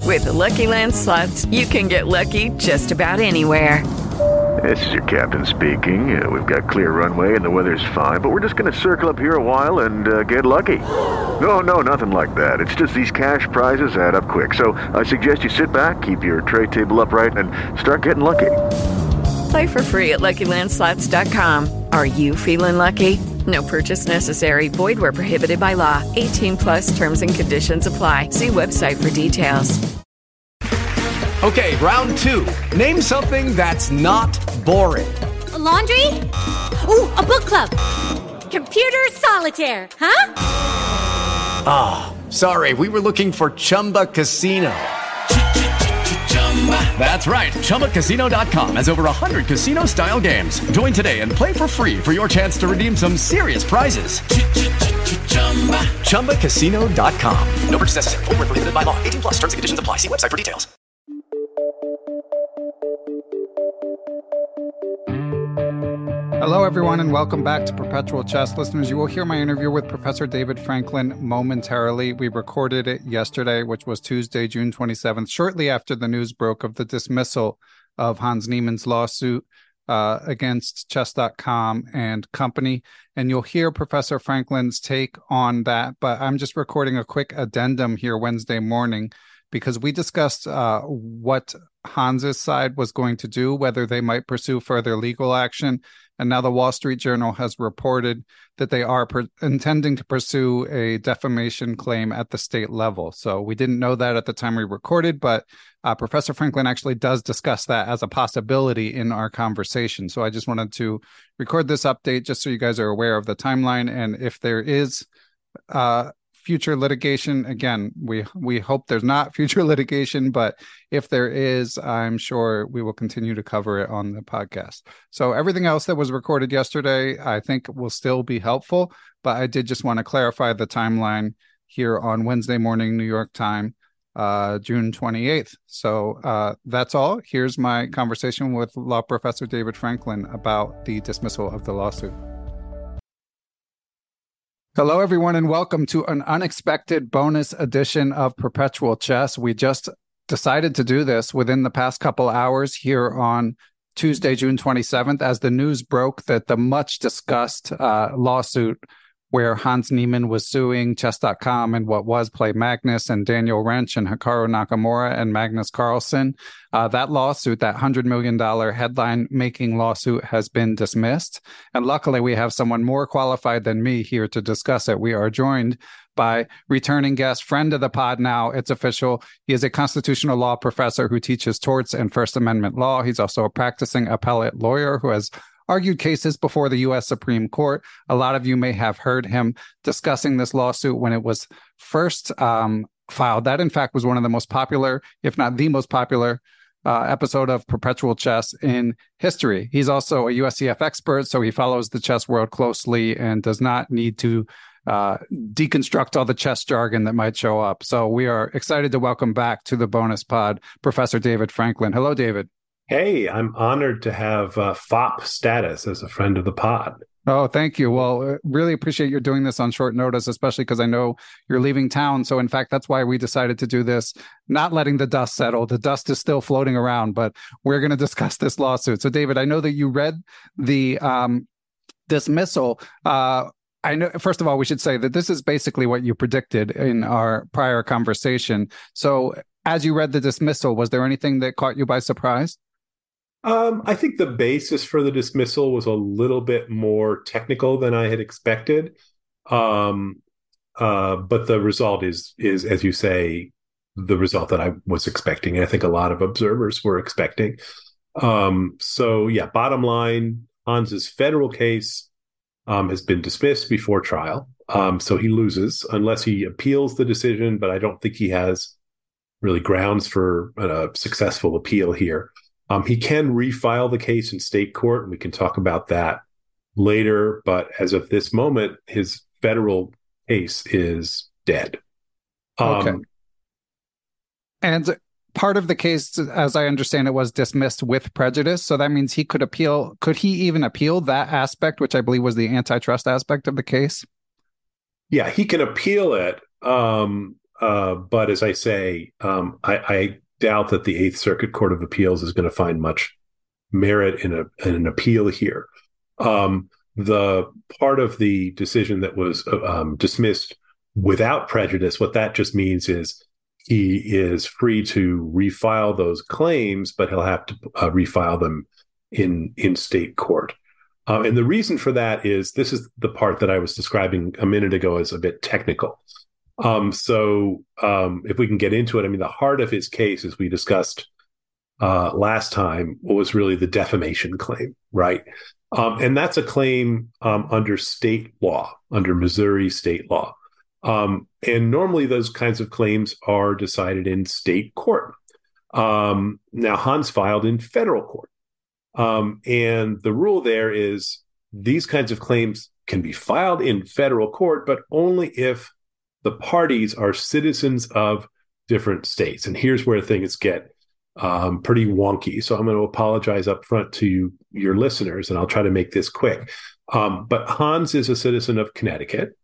With the Lucky Land Slots, you can get lucky just about anywhere. This is your captain speaking. We've got clear runway and the weather's fine, but we're just going to circle up here a while and get lucky. No, nothing like that. It's just these cash prizes add up quick. So I suggest you sit back, keep your tray table upright, and start getting lucky. Play for free at LuckyLandSlots.com. Are you feeling lucky? No purchase necessary. Void where prohibited by law. 18+ terms and conditions apply. See website for details. Okay, round two. Name something that's not boring. A laundry? Ooh, a book club. Computer solitaire, huh? Sorry, we were looking for Chumba Casino. That's right. ChumbaCasino.com has over 100 casino-style games. Join today and play for free for your chance to redeem some serious prizes. ChumbaCasino.com. No purchase necessary. Void where prohibited by law. 18+ terms and conditions apply. See website for details. Hello, everyone, and welcome back to Perpetual Chess. Listeners, you will hear my interview with Professor David Franklin momentarily. We recorded it yesterday, which was Tuesday, June 27th, shortly after the news broke of the dismissal of Hans Niemann's lawsuit against Chess.com and company. And you'll hear Professor Franklin's take on that, but I'm just recording a quick addendum here Wednesday morning because we discussed what Hans's side was going to do, whether they might pursue further legal action. And now the Wall Street Journal has reported that they are intending to pursue a defamation claim at the state level. So we didn't know that at the time we recorded, but Professor Franklin actually does discuss that as a possibility in our conversation. So I just wanted to record this update just so you guys are aware of the timeline. And if there is future litigation, again, we hope there's not future litigation, but if there is, I'm sure we will continue to cover it on the podcast. So everything else that was recorded yesterday, I think will still be helpful, but I did just want to clarify the timeline here on Wednesday morning, New York time, June 28th. So that's all. Here's my conversation with law professor David Franklin about the dismissal of the lawsuit. Hello, everyone, and welcome to an unexpected bonus edition of Perpetual Chess. We just decided to do this within the past couple hours here on Tuesday, June 27th, as the news broke that the much discussed lawsuit where Hans Niemann was suing Chess.com and what was Play Magnus and Daniel Wrench and Hikaru Nakamura and Magnus Carlsen. That lawsuit, that $100 million headline-making lawsuit, has been dismissed. And luckily, we have someone more qualified than me here to discuss it. We are joined by returning guest, friend of the pod now, it's official. He is a constitutional law professor who teaches torts and First Amendment law. He's also a practicing appellate lawyer who has argued cases before the U.S. Supreme Court. A lot of you may have heard him discussing this lawsuit when it was first filed. That, in fact, was one of the most popular, if not the most popular, episode of Perpetual Chess in history. He's also a USCF expert, so he follows the chess world closely and does not need to deconstruct all the chess jargon that might show up. So we are excited to welcome back to the bonus pod, Professor David Franklin. Hello, David. Hey, I'm honored to have FOP status as a friend of the pod. Oh, thank you. Well, really appreciate you doing this on short notice, especially because I know you're leaving town. So in fact, that's why we decided to do this, not letting the dust settle. The dust is still floating around, but we're going to discuss this lawsuit. So David, I know that you read the dismissal. I know, first of all, we should say that this is basically what you predicted in our prior conversation. So as you read the dismissal, was there anything that caught you by surprise? I think the basis for the dismissal was a little bit more technical than I had expected. But the result is, as you say, the result that I was expecting. And I think a lot of observers were expecting. So yeah, bottom line, Hans's federal case has been dismissed before trial. So he loses unless he appeals the decision, but I don't think he has really grounds for a successful appeal here. He can refile the case in state court, and we can talk about that later. But as of this moment, his federal case is dead. Okay. And part of the case, as I understand it, was dismissed with prejudice. So that means he could appeal. Could he even appeal that aspect, which I believe was the antitrust aspect of the case? Yeah, he can appeal it. but as I say, I doubt that the Eighth Circuit Court of Appeals is going to find much merit in an appeal here. The part of the decision that was dismissed without prejudice, what that just means is he is free to refile those claims, but he'll have to refile them in state court. And the reason for that is this is the part that I was describing a minute ago as a bit technical. So if we can get into it, I mean, the heart of his case, as we discussed last time, was really the defamation claim, right? And that's a claim under state law, under Missouri state law. And normally those kinds of claims are decided in state court. Now, Hans filed in federal court. And the rule there is these kinds of claims can be filed in federal court, but only if the parties are citizens of different states. And here's where things get pretty wonky. So I'm going to apologize up front to your listeners, and I'll try to make this quick. But Hans is a citizen of Connecticut.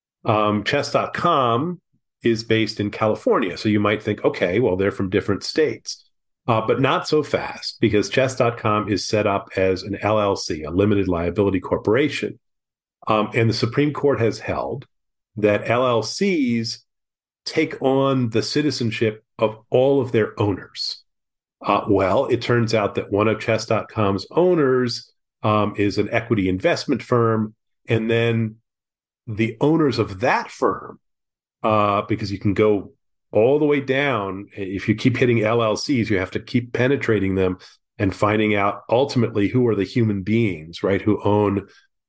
Chess.com is based in California. So you might think, okay, well, they're from different states. But not so fast, because Chess.com is set up as an LLC, a limited liability corporation. And the Supreme Court has held that LLCs take on the citizenship of all of their owners. Well, it turns out that one of Chess.com's owners is an equity investment firm, and then the owners of that firm, because you can go all the way down. If you keep hitting LLCs, you have to keep penetrating them and finding out ultimately who are the human beings, right, who own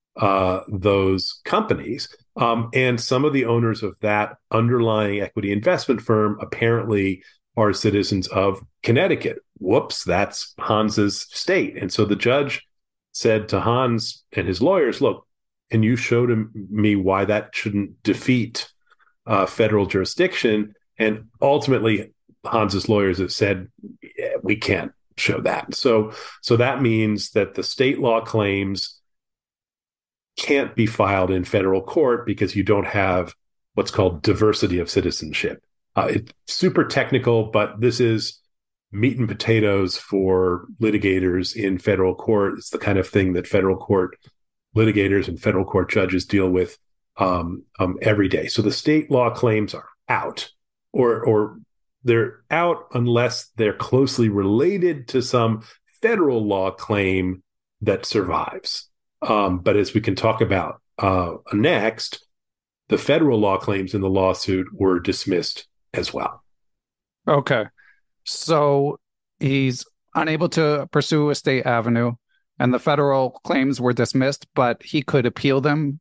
those companies. And some of the owners of that underlying equity investment firm apparently are citizens of Connecticut. Whoops, that's Hans's state. And so the judge said to Hans and his lawyers, look, can you show to me why that shouldn't defeat federal jurisdiction? And ultimately, Hans's lawyers have said, yeah, we can't show that. So that means that the state law claims can't be filed in federal court because you don't have what's called diversity of citizenship. It's super technical, but this is meat and potatoes for litigators in federal court. It's the kind of thing that federal court litigators and federal court judges deal with every day. So the state law claims are out. Or they're out unless they're closely related to some federal law claim that survives. But as we can talk about next, the federal law claims in the lawsuit were dismissed as well. Okay. So he's unable to pursue a state avenue, and the federal claims were dismissed, but he could appeal them?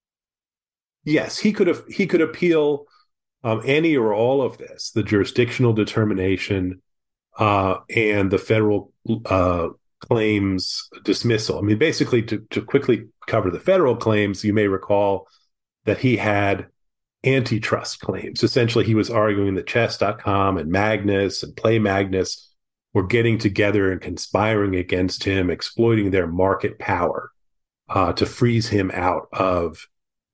Yes, he could appeal any or all of this, the jurisdictional determination and the federal claims dismissal. I mean, basically, to quickly cover the federal claims, you may recall that he had antitrust claims. Essentially, he was arguing that Chess.com and Magnus and Play Magnus were getting together and conspiring against him, exploiting their market power to freeze him out of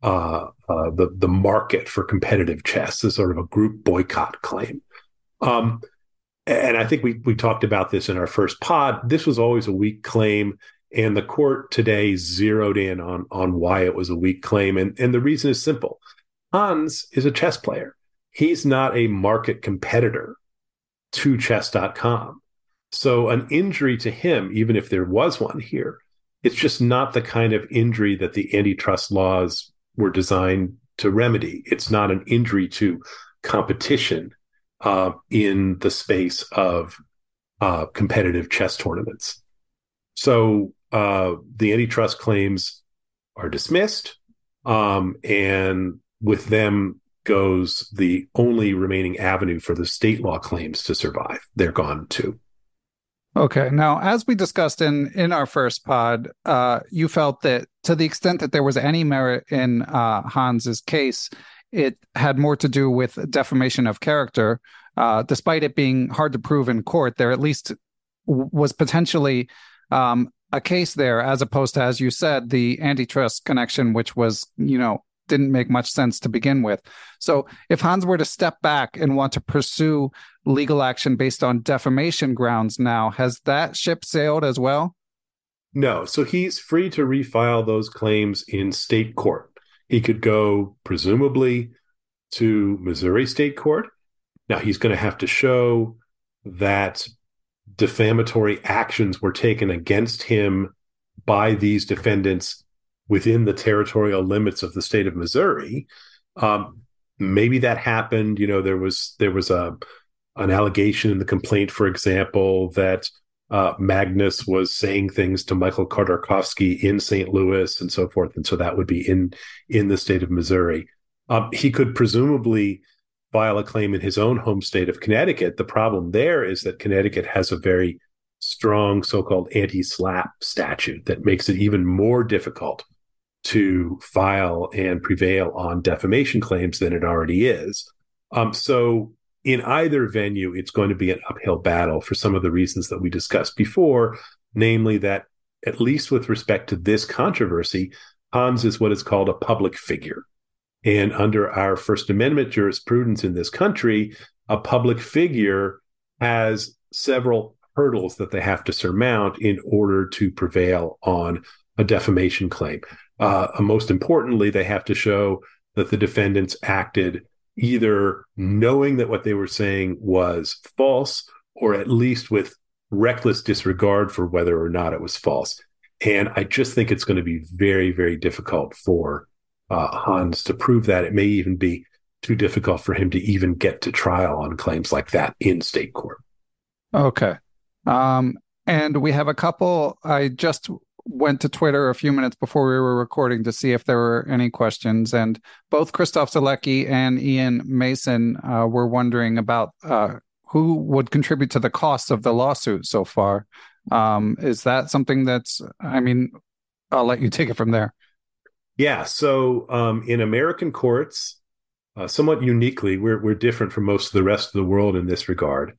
the market for competitive chess, as sort of a group boycott claim. And I think we talked about this in our first pod. This was always a weak claim, and the court today zeroed in on why it was a weak claim. And the reason is simple. Hans is a chess player. He's not a market competitor to Chess.com. So an injury to him, even if there was one here, it's just not the kind of injury that the antitrust laws were designed to remedy. It's not an injury to competition in the space of competitive chess tournaments. So the antitrust claims are dismissed, and with them goes the only remaining avenue for the state law claims to survive. They're gone too. Okay. Now, as we discussed in our first pod, you felt that to the extent that there was any merit in Hans's case, it had more to do with defamation of character. Despite it being hard to prove in court, there at least was potentially a case there, as opposed to, as you said, the antitrust connection, which was, didn't make much sense to begin with. So if Hans were to step back and want to pursue legal action based on defamation grounds now, has that ship sailed as well? No. So he's free to refile those claims in state court. He could go, presumably, to Missouri State Court. Now, he's going to have to show that defamatory actions were taken against him by these defendants within the territorial limits of the state of Missouri. Maybe that happened. There was an allegation in the complaint, for example, that Magnus was saying things to Michael Khodorkovsky in St. Louis and so forth. And so that would be in the state of Missouri. He could presumably file a claim in his own home state of Connecticut. The problem there is that Connecticut has a very strong so-called anti-SLAPP statute that makes it even more difficult to file and prevail on defamation claims than it already is. So in either venue, it's going to be an uphill battle for some of the reasons that we discussed before, namely that, at least with respect to this controversy, Hans is what is called a public figure. And under our First Amendment jurisprudence in this country, a public figure has several hurdles that they have to surmount in order to prevail on a defamation claim. Most importantly, they have to show that the defendants acted either knowing that what they were saying was false, or at least with reckless disregard for whether or not it was false. And I just think it's going to be very, very difficult for Hans to prove that. It may even be too difficult for him to even get to trial on claims like that in state court. Okay. And we have a couple. I just went to Twitter a few minutes before we were recording to see if there were any questions. And both Christoph Zielecki and Ian Mason were wondering about who would contribute to the cost of the lawsuit so far. Is that something that's, I'll let you take it from there. Yeah. So in American courts, somewhat uniquely, we're different from most of the rest of the world in this regard.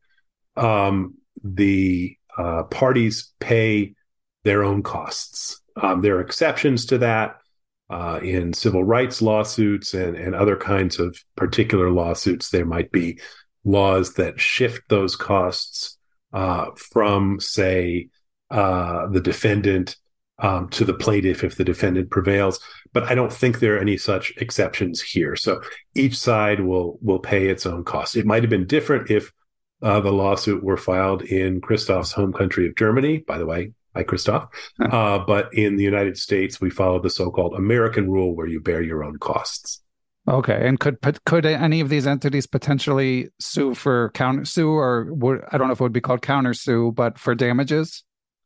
The parties pay their own costs. There are exceptions to that in civil rights lawsuits and other kinds of particular lawsuits. There might be laws that shift those costs from, say, the defendant to the plaintiff if the defendant prevails. But I don't think there are any such exceptions here. So each side will pay its own costs. It might have been different if the lawsuit were filed in Christoph's home country of Germany. By the way, hi, Christoph. But in the United States, we follow the so-called American rule where you bear your own costs. Okay. And could any of these entities potentially sue for counter-sue, or I don't know if it would be called counter-sue, but for damages?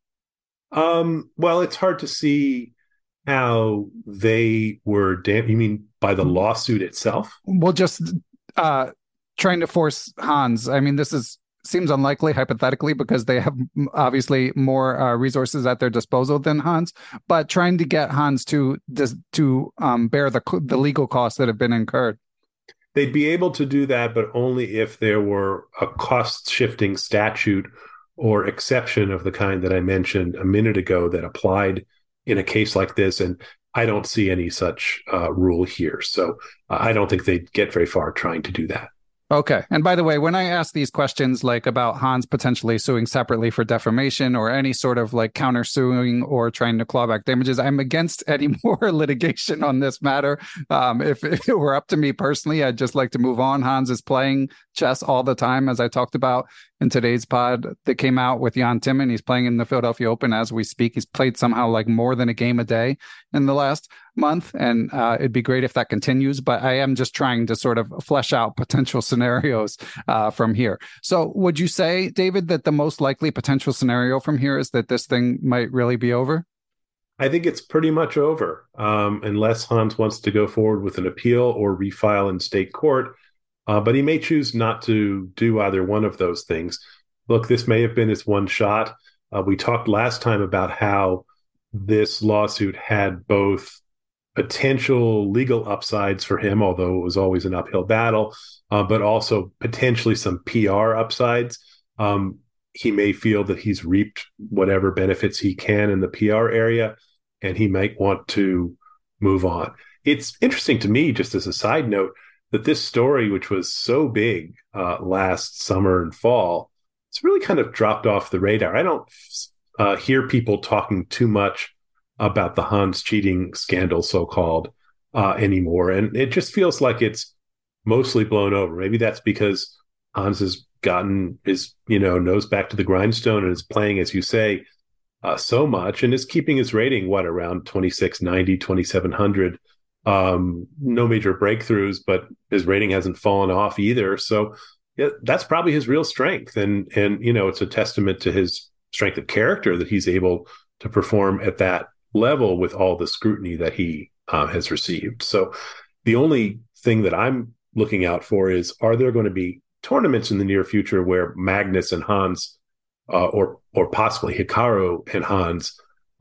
Well, it's hard to see how they were you mean by the lawsuit itself? Well, just trying to force Hans. This seems unlikely hypothetically because they have obviously more resources at their disposal than Hans, but trying to get Hans to bear the legal costs that have been incurred. They'd be able to do that, but only if there were a cost-shifting statute or exception of the kind that I mentioned a minute ago that applied in a case like this. And I don't see any such rule here. So I don't think they'd get very far trying to do that. Okay. And by the way, when I ask these questions, like about Hans potentially suing separately for defamation or any sort of like counter-suing or trying to claw back damages, I'm against any more litigation on this matter. If it were up to me personally, I'd just like to move on. Hans is playing chess all the time, as I talked about in today's pod that came out with Jan Timman. He's playing in the Philadelphia Open as we speak. He's played somehow like more than a game a day in the last month, and it'd be great if that continues. But I am just trying to sort of flesh out potential scenarios from here. So would you say, David, that the most likely potential scenario from here is that this thing might really be over? I think it's pretty much over, unless Hans wants to go forward with an appeal or refile in state court. But he may choose not to do either one of those things. Look, this may have been his one shot. We talked last time about how this lawsuit had both potential legal upsides for him, although it was always an uphill battle, but also potentially some PR upsides. He may feel that he's reaped whatever benefits he can in the PR area, and he might want to move on. it's interesting to me, just as a side note, that this story, which was so big last summer and fall, it's really kind of dropped off the radar. I don't hear people talking too much about the Hans cheating scandal, so-called, anymore. And it just feels like it's mostly blown over. Maybe that's because Hans has gotten his, nose back to the grindstone and is playing, as you say, so much, and is keeping his rating, around 2690, 2700. No major breakthroughs, but his rating hasn't fallen off either. So yeah, that's probably his real strength. And it's a testament to his strength of character that he's able to perform at that level with all the scrutiny that he has received. So the only thing that I'm looking out for is, are there going to be tournaments in the near future where Magnus and Hans, or possibly Hikaru and Hans,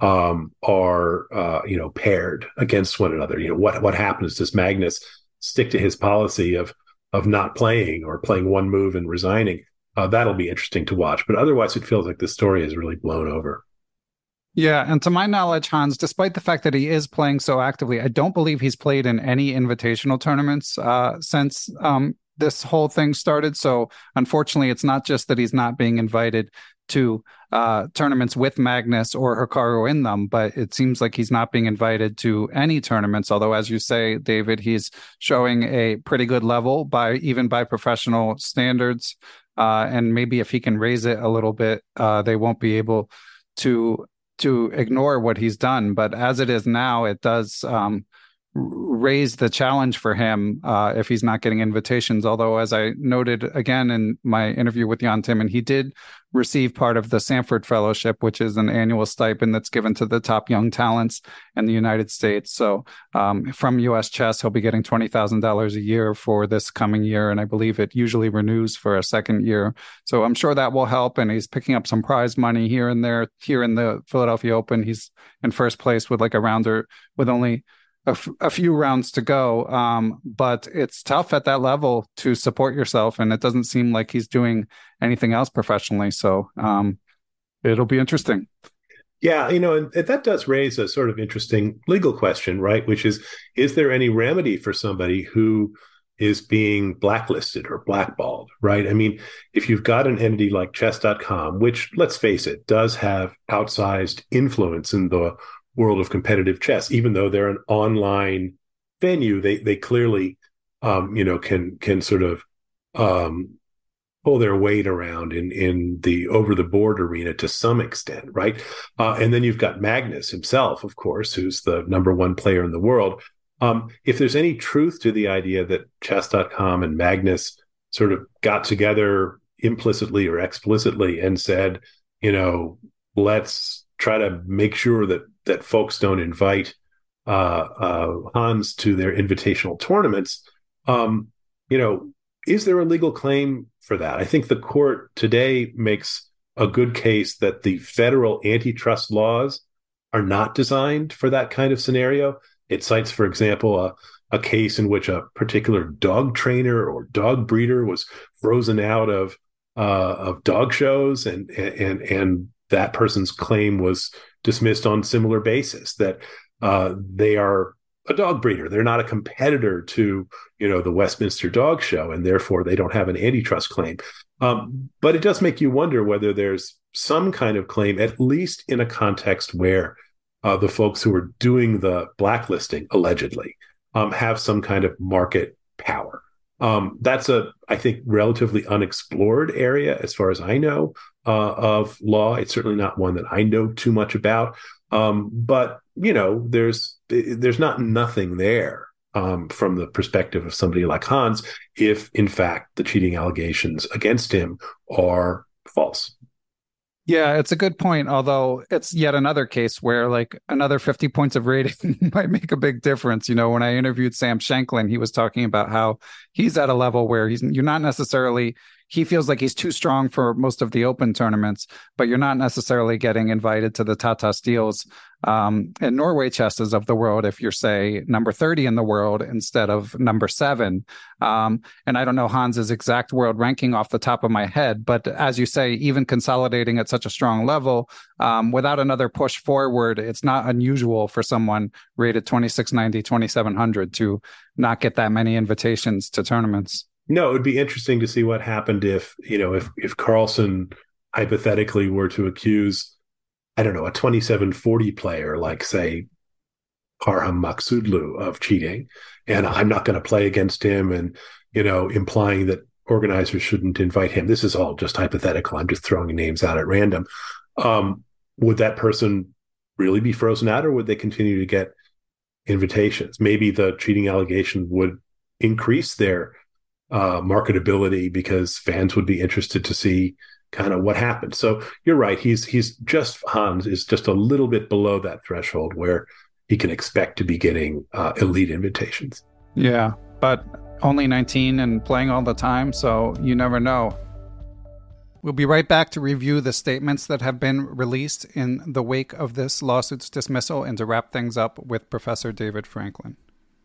are paired against one another? What happens? Does Magnus stick to his policy of not playing, or playing one move and resigning? That'll be interesting to watch. But otherwise, it feels like the story is really blown over. Yeah, and to my knowledge, Hans, despite the fact that he is playing so actively, I don't believe he's played in any invitational tournaments since this whole thing started. So unfortunately, it's not just that he's not being invited to tournaments with Magnus or Hikaru in them, but it seems like he's not being invited to any tournaments. Although, as you say, David, he's showing a pretty good level even by professional standards. And maybe if he can raise it a little bit, they won't be able to ignore what he's done. But as it is now, it does raise the challenge for him if he's not getting invitations. Although, as I noted again in my interview with Jan Timman, he did receive part of the Sanford Fellowship, which is an annual stipend that's given to the top young talents in the United States. So from U.S. Chess, he'll be getting $20,000 a year for this coming year. And I believe it usually renews for a second year. So I'm sure that will help. And he's picking up some prize money here and there. Here in the Philadelphia Open, he's in first place with like a rounder with only a few rounds to go. But it's tough at that level to support yourself. And it doesn't seem like he's doing anything else professionally. So it'll be interesting. Yeah, and that does raise a sort of interesting legal question, right? Which is there any remedy for somebody who is being blacklisted or blackballed, right? I mean, if you've got an entity like chess.com, which, let's face it, does have outsized influence in the world of competitive chess, even though they're an online venue, they clearly, can sort of pull their weight around in the over the board arena to some extent, right? And then you've got Magnus himself, of course, who's the number one player in the world. If there's any truth to the idea that chess.com and Magnus sort of got together implicitly or explicitly and said, let's try to make sure that folks don't invite Hans to their invitational tournaments, is there a legal claim for that? I think the court today makes a good case that the federal antitrust laws are not designed for that kind of scenario. It cites, for example, a case in which a particular dog trainer or dog breeder was frozen out of dog shows, and that person's claim was dismissed on similar basis, that they are a dog breeder. They're not a competitor to, the Westminster Dog Show, and therefore they don't have an antitrust claim. But it does make you wonder whether there's some kind of claim, at least in a context where the folks who are doing the blacklisting, allegedly, have some kind of market power. That's I think, relatively unexplored area, as far as I know, of law. It's certainly not one that I know too much about. But, there's not nothing there from the perspective of somebody like Hans, if, in fact, the cheating allegations against him are false. Yeah, it's a good point, although it's yet another case where like another 50 points of rating might make a big difference. When I interviewed Sam Shanklin, he was talking about how he's at a level where you're not necessarily he feels like he's too strong for most of the open tournaments, but you're not necessarily getting invited to the Tata Steels and Norway chesses of the world if you're, say, number 30 in the world instead of number 7. And I don't know Hans's exact world ranking off the top of my head, but as you say, even consolidating at such a strong level, without another push forward, it's not unusual for someone rated 2690, 2700 to not get that many invitations to tournaments. No, it would be interesting to see what happened if Carlsen hypothetically were to accuse, I don't know, a 2740 player like, say, Parham Maksudlu of cheating, and I'm not going to play against him, and, implying that organizers shouldn't invite him. This is all just hypothetical. I'm just throwing names out at random. Would that person really be frozen out, or would they continue to get invitations? Maybe the cheating allegation would increase their marketability because fans would be interested to see kind of what happened. So you're right. Hans is just a little bit below that threshold where he can expect to be getting elite invitations. Yeah, but only 19 and playing all the time, so you never know. We'll be right back to review the statements that have been released in the wake of this lawsuit's dismissal and to wrap things up with Professor David Franklin.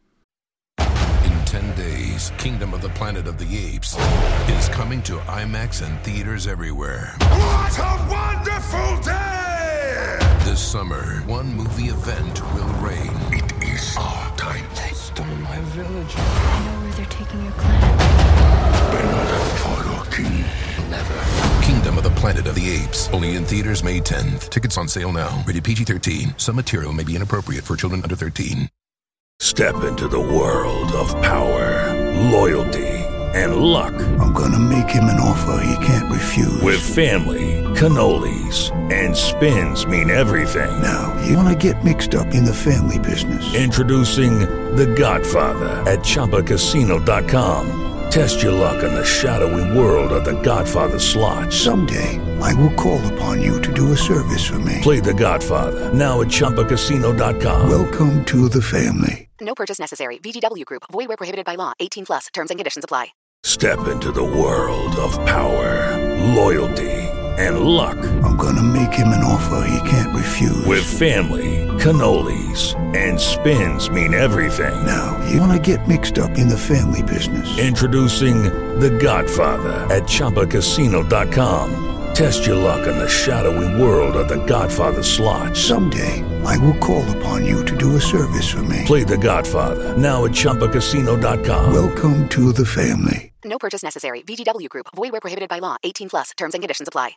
10 days, Kingdom of the Planet of the Apes is coming to IMAX and theaters everywhere. What a wonderful day! This summer, one movie event will reign. It is our time. They stole my village. I know where they're taking your clan. Bend for your king. Never. Kingdom of the Planet of the Apes. Only in theaters May 10th. Tickets on sale now. Rated PG-13. Some material may be inappropriate for children under 13. Step into the world of power, loyalty, and luck. I'm gonna make him an offer he can't refuse. With family, cannolis, and spins mean everything. Now, you wanna get mixed up in the family business. Introducing The Godfather at ChumbaCasino.com. Test your luck in the shadowy world of The Godfather slot. Someday, I will call upon you to do a service for me. Play The Godfather, now at ChumbaCasino.com. Welcome to the family. No purchase necessary. VGW Group. Void where prohibited by law. 18+. Terms and conditions apply. Step into the world of power, loyalty, and luck. I'm gonna make him an offer he can't refuse. With family, cannolis, and spins mean everything. Now, you wanna get mixed up in the family business. Introducing The Godfather at ChumbaCasino.com. Test your luck in the shadowy world of The Godfather slot. Someday, I will call upon you to do a service for me. Play The Godfather, now at ChumbaCasino.com. Welcome to the family. No purchase necessary. VGW Group. Void where prohibited by law. 18+. Terms and conditions apply.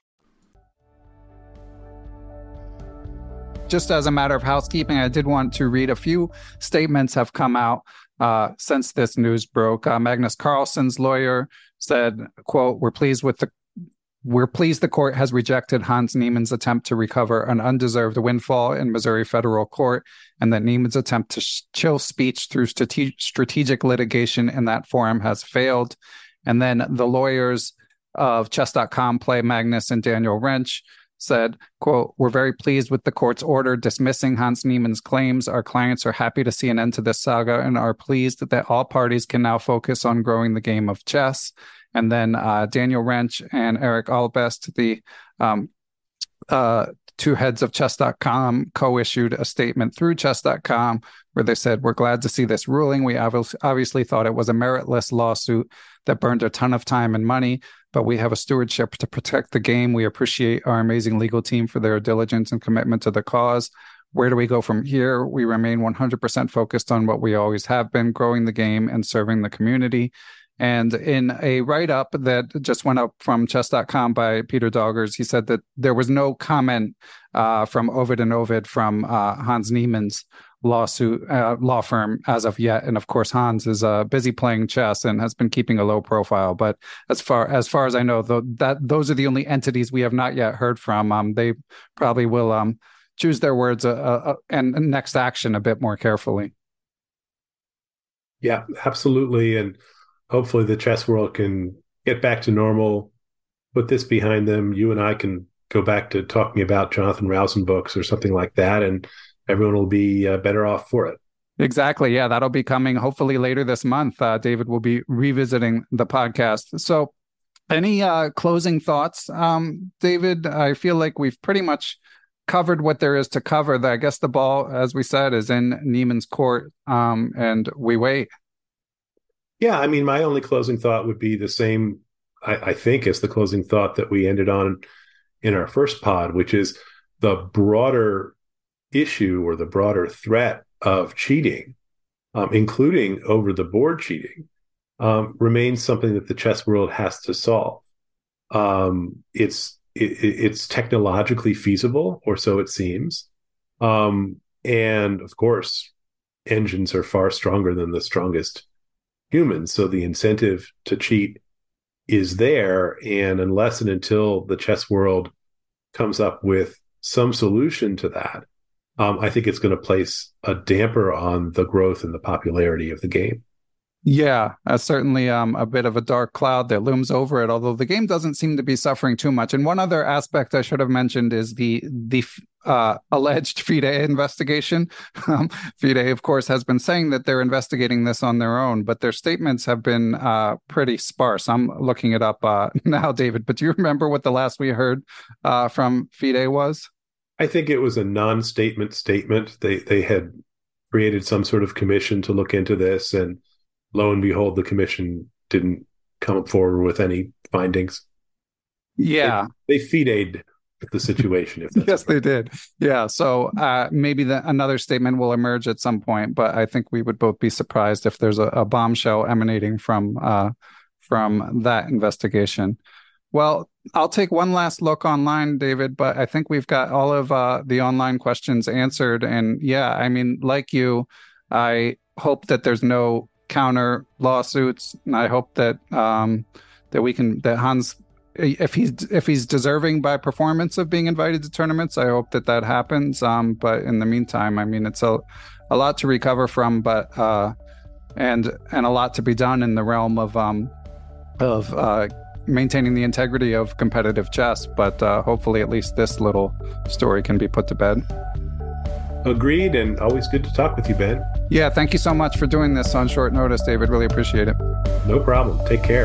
Just as a matter of housekeeping, I did want to read a few statements have come out since this news broke. Magnus Carlsen's lawyer said, quote, We're pleased the court has rejected Hans Niemann's attempt to recover an undeserved windfall in Missouri federal court, and that Niemann's attempt to chill speech through strategic litigation in that forum has failed. And then the lawyers of Chess.com, Play Magnus and Daniel Wrench, said, quote, We're very pleased with the court's order dismissing Hans Niemann's claims. Our clients are happy to see an end to this saga and are pleased that all parties can now focus on growing the game of chess. And then Daniel Wrench and Eric Albest, the two heads of Chess.com, co-issued a statement through Chess.com where they said, We're glad to see this ruling. We obviously thought it was a meritless lawsuit that burned a ton of time and money, but we have a stewardship to protect the game. We appreciate our amazing legal team for their diligence and commitment to the cause. Where do we go from here? We remain 100% focused on what we always have been, growing the game and serving the community. And in a write-up that just went up from Chess.com by Peter Doggers, he said that there was no comment from Ovid and Ovid from Hans Niemann's law firm as of yet. And of course, Hans is busy playing chess and has been keeping a low profile. But as far as I know, those are the only entities we have not yet heard from. They probably will choose their words and next action a bit more carefully. Yeah, absolutely. And hopefully the chess world can get back to normal, put this behind them. You and I can go back to talking about Jonathan Rowson books or something like that, and everyone will be better off for it. Exactly. Yeah, that'll be coming hopefully later this month. David will be revisiting the podcast. So Any closing thoughts, David? I feel like we've pretty much covered what there is to cover. I guess the ball, as we said, is in Neiman's court, and we wait. Yeah, I mean, my only closing thought would be the same, I think, as the closing thought that we ended on in our first pod, which is the broader issue or the broader threat of cheating, including over-the-board cheating, remains something that the chess world has to solve. It's technologically feasible, or so it seems. And of course, engines are far stronger than the strongest humans. So the incentive to cheat is there. And unless and until the chess world comes up with some solution to that, I think it's going to place a damper on the growth and the popularity of the game. Yeah, certainly a bit of a dark cloud that looms over it, although the game doesn't seem to be suffering too much. And one other aspect I should have mentioned is the alleged FIDE investigation. FIDE, of course, has been saying that they're investigating this on their own, but their statements have been pretty sparse. I'm looking it up now, David, but do you remember what the last we heard from FIDE was? I think it was a non-statement statement. They had created some sort of commission to look into this, and lo and behold, the commission didn't come forward with any findings. Yeah. They FIDE'd the situation. If that's yes, they did. Yeah. So maybe another statement will emerge at some point, but I think we would both be surprised if there's a bombshell emanating from that investigation. Well, I'll take one last look online, David, but I think we've got all of the online questions answered. And yeah, I mean, like you, I hope that there's no counter lawsuits, and I hope that that Hans, if he's deserving by performance of being invited to tournaments, I hope that happens. But in the meantime, I mean, it's a lot to recover from, but and a lot to be done in the realm of maintaining the integrity of competitive chess. But hopefully, at least this little story can be put to bed. Agreed, and always good to talk with you, Ben. Yeah, thank you so much for doing this on short notice, David. Really appreciate it. No problem. Take care.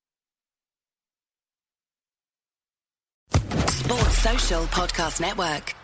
Sports Social Podcast Network.